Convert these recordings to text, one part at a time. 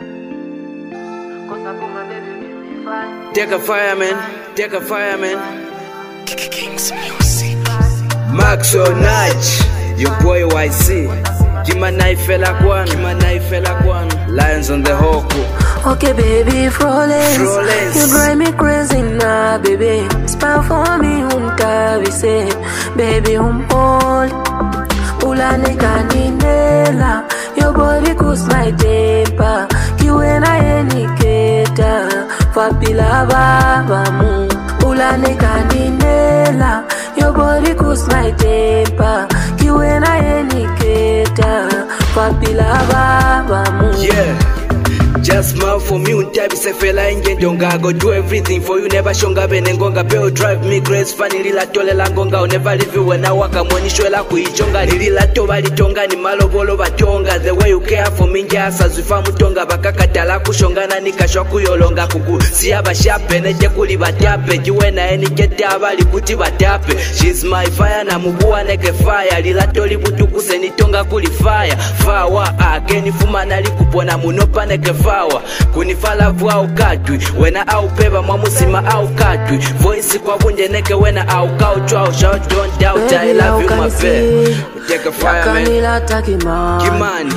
Take a fireman, take a fireman. King's music. Max or Nudge, your boy YC. Kima naifela kwanu, Lions on the hoku. Okay, baby, Frolens. You drive me crazy now, baby. Spell for me, we say, baby, hold. Ulane kaninela, your body cools my temper. You and I indicate, Fapila baba mu. Ulane kaninela, your body cools my temper. You and I indicate, Fapila baba mu. Yeah. Just smile for me, untabi se fela ingendonga. I go do everything for you, never shonga benengonga. Beo drive me grace, funny lila tole la ngonga. I'll never leave you when I walk, I'm on ishwela kuichonga. Nilila toba litonga, ni malobolo batonga. The way you care for me, njasa zufa mutonga. Baka katala kushongana, nikashwa kuyolonga. Kuku siya bashape, neje kuli batape. Juwe na eni kete abali kuti batape. She's my fire, na mubuwa neke fire. Lila toli butukuse, nitonga kuli fire. Fawa, akeni fuma nali kupona munopa neke fire. Kunifala vwa au katwi wena au peba mwamusima au katwi voice kwa bunje neke wena au kauchwa. Shout don't doubt, I love you my babe. Take a fireman. Kimani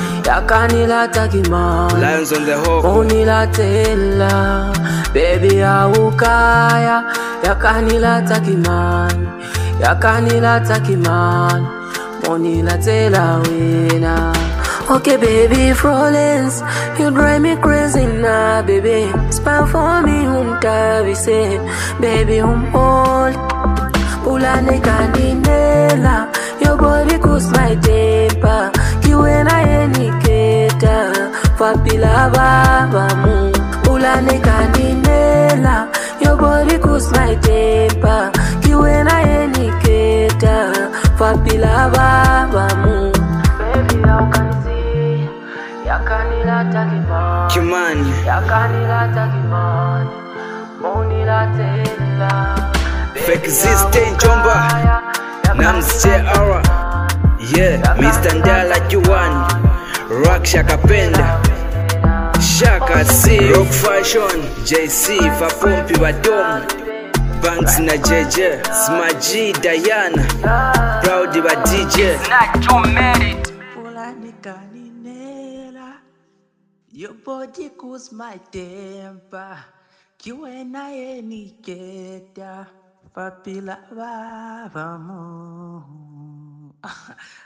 Lions on the hook. Monila tela baby aukaya. Yakanila takimani Monila tela wena. Okay, baby, Frolens, you drive me crazy now, baby. Spell for me, we say, baby, hold. Ulane kaninela, your body cools my temper. You and I indicate, Fapila baba mu. Ulane kaninela, your body cools my temper. You and I indicate, Fapila baba mu. Baby, how can Kimani Fake Ziste Njomba Nams J.R. Yeah, Mr. Ndala Juwan Rock Shaka Penda Shaka C Rock Fashion JC Fapompi Badom Banks na JJ Smaji Diana Proud ba DJ Not too married. Your body cools my temper. You and I any get Papila Baba.